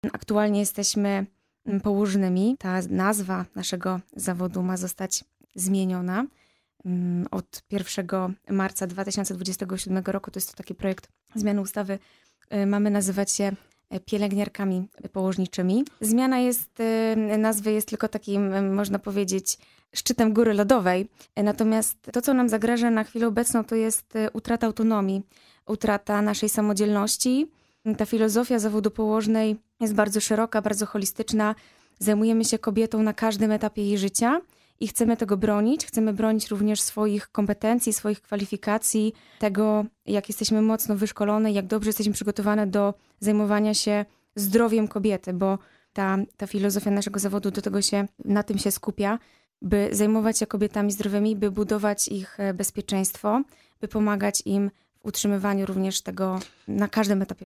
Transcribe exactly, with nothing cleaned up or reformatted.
Aktualnie jesteśmy położnymi. Ta nazwa naszego zawodu ma zostać zmieniona. Od pierwszego marca dwa tysiące dwudziestego siódmego roku, to jest to taki projekt zmiany ustawy, mamy nazywać się pielęgniarkami położniczymi. Zmiana jest, nazwy jest tylko takim, można powiedzieć, szczytem góry lodowej. Natomiast to, co nam zagraża na chwilę obecną, to jest utrata autonomii, utrata naszej samodzielności. Ta filozofia zawodu położnej jest bardzo szeroka, bardzo holistyczna. Zajmujemy się kobietą na każdym etapie jej życia i chcemy tego bronić. Chcemy bronić również swoich kompetencji, swoich kwalifikacji, tego, jak jesteśmy mocno wyszkolone, jak dobrze jesteśmy przygotowane do zajmowania się zdrowiem kobiety, bo ta, ta filozofia naszego zawodu do tego się, na tym się skupia, by zajmować się kobietami zdrowymi, by budować ich bezpieczeństwo, by pomagać im w utrzymywaniu również tego na każdym etapie.